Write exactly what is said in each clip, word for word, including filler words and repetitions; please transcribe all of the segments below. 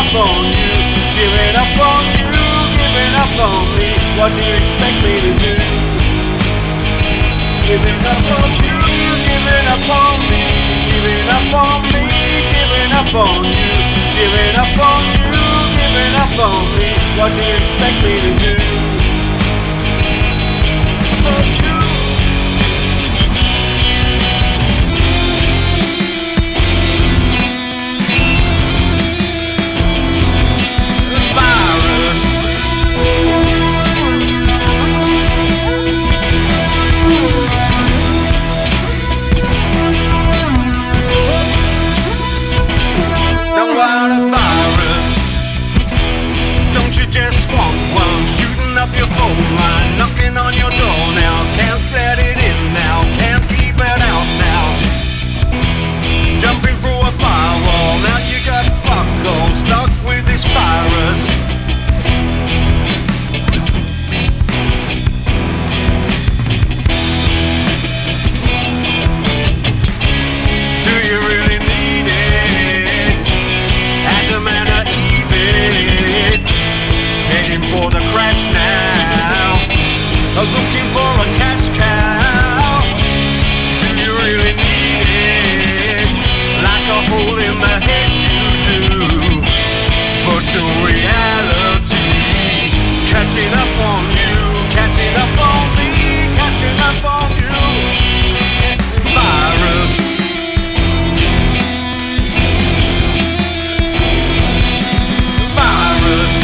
up on you, giving up on you, giving up on me. What do you expect me to do? Giving up on you, giving up on me, giving up on me, giving up on you, giving up on you, giving up on me. What do you expect me to do? For you. Your phone line knocking on your door now. Can't let it in now, can't keep it out now. Jumping through a firewall, now you got fuck all stuck with this virus. Do you really need it? Adam and Eve, heading for the crash now. Looking for a cash cow. Do you really need it? Like a hole in the head you do. But to reality, catching up on you, catching up on me, catching up on you. Virus. Virus.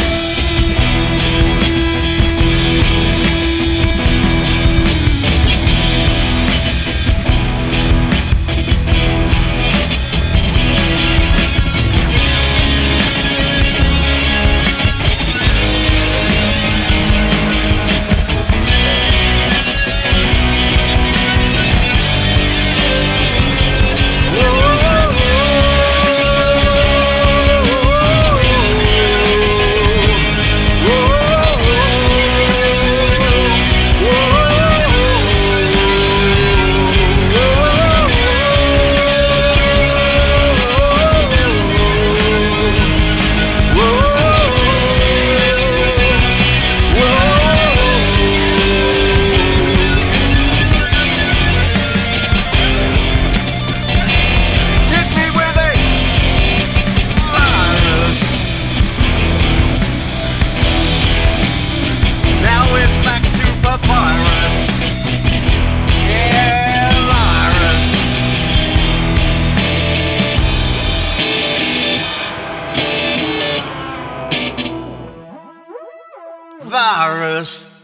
Virus.